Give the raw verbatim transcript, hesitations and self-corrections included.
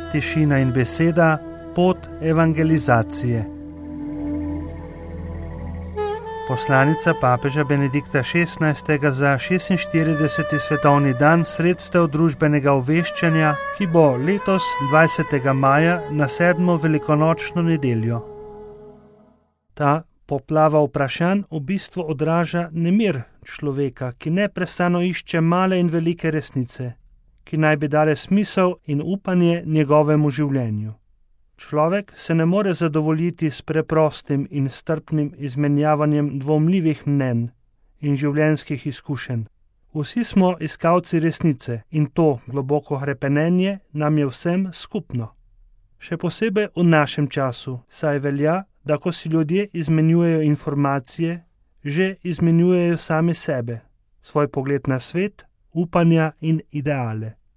tišina in beseda, pot evangelizacije. Poslanica papeža Benedikta šestnajstega za šestinštirideseti svetovni dan sredstev družbenega obveščanja, ki bo letos dvajsetega maja na sedmo velikonočno nedeljo. Ta poplava vprašanj v bistvu odraža nemir človeka, ki neprestano išče male in velike resnice, ki naj bi dale smisel in upanje njegovemu življenju. Človek se ne more zadovoljiti s preprostim in strpnim izmenjavanjem dvomljivih mnenj in življenjskih izkušenj. Vsi smo iskalci resnice in to globoko hrepenenje nam je vsem skupno. Še posebej v našem času, saj velja, da ko si ljudje izmenjujejo informacije, že izmenjujejo sami sebe, svoj pogled na svet, upanja in ideale.